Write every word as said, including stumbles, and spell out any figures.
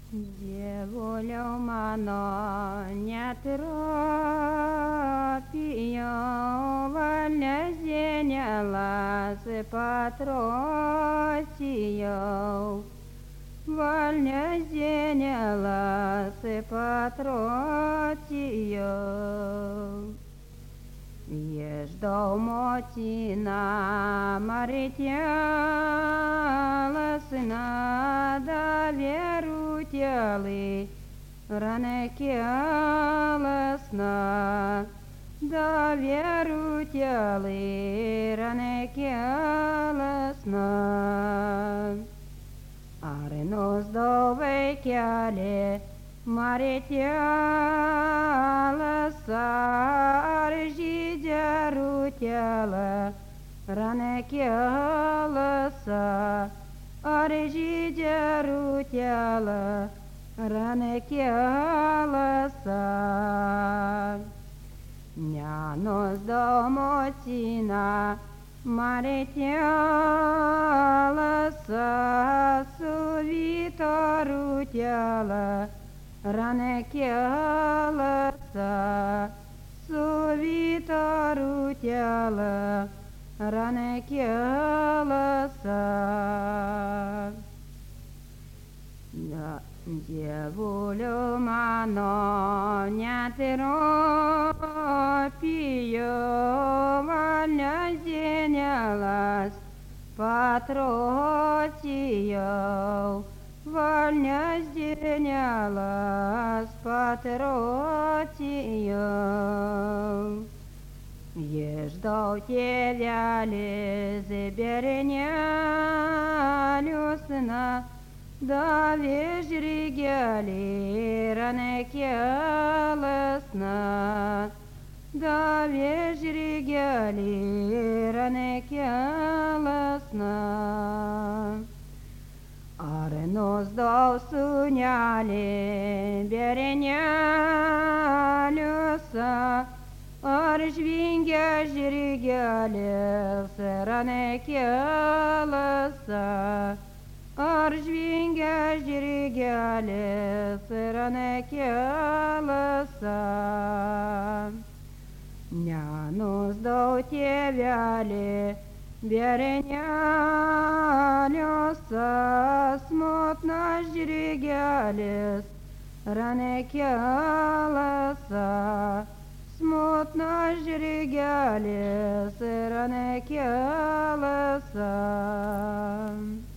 Dievuliau mano, netropijau valnezienė lasai patrocijau. Valnezienė lasai patrocijau. Ieșdau motina maritelas nada vierutėlai ranekėlas na da vierutėlai ranekėlas na ar nosdau vaikelį maritelas ar žydėrutėlą ranekėlas ar žydėrutėlą ranekėlas nenosdau motina maritelas su vytorutėlą ranekėlas su vytorutėlą ranekėlas Dievuliau mano netropijau valnezienėlas patrocijau. Valnezienėlas patrocijau. Ieșdau tėvelis bernelius na da vėžrigėlį ranekėlas na da vėžrigėlį ranekėlas na ar nosdau sūnelį bernelius ar žvingia žirgelis ranekėlas ar žvingia žirgelis ranekėlas nenusdau tėvelį bernelius smutnas žirgelis ranekėlas smutnas žirgelis ranekėlas